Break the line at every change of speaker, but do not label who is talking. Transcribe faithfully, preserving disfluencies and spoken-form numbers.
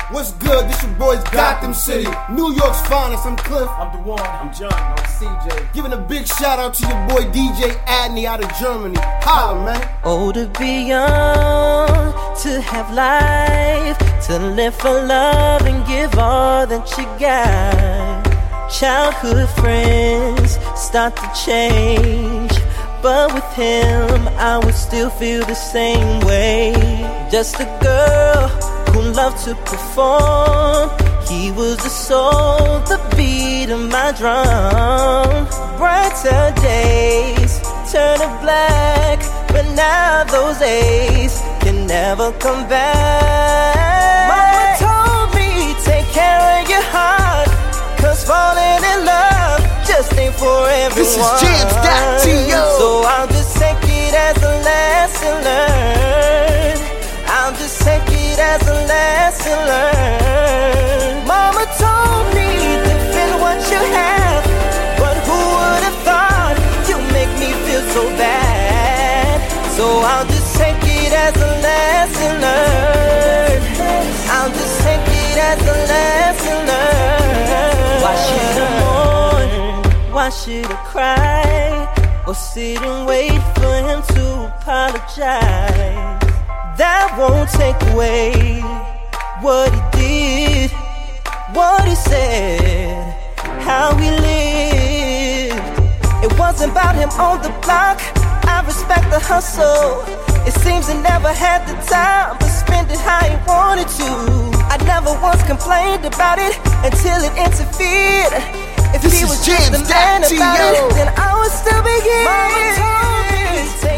What's good? This your boys Gotham City, New York's finest. I'm Cliff.
I'm the one. I'm John. I'm C J.
Giving a big shout out to your boy D J Adney out of Germany. Holla, man.
Oh, to be young, to have life, to live for love and give all that you got. Childhood friends start to change, but with him I would still feel the same way. Just a girl who loved to perform. He was the soul, the beat of my drum. Brighter days turn to black, but now those days can never come back. Mama told me, take care of your heart, cause falling in love just ain't for everyone.
This is James dot T O.
So I'll just take it as a lesson learned. I'll just take it as a lesson learned. Mama told me, defend what you have, but who would have thought you'd make me feel so bad? So I'll just take it as a lesson learned. I'll just take it as a lesson learned. Why should I mourn? Why should I cry? Or sit and wait for him to apologize? That won't take away what he did, what he said, how he lived. It wasn't about him on the block. I respect the hustle. It seems he never had the time to spend it how he wanted to. I never once complained about it until it interfered. If
This
he
is
was
James
just a man
dot T O.
about it, then I would still be here. Mama told me,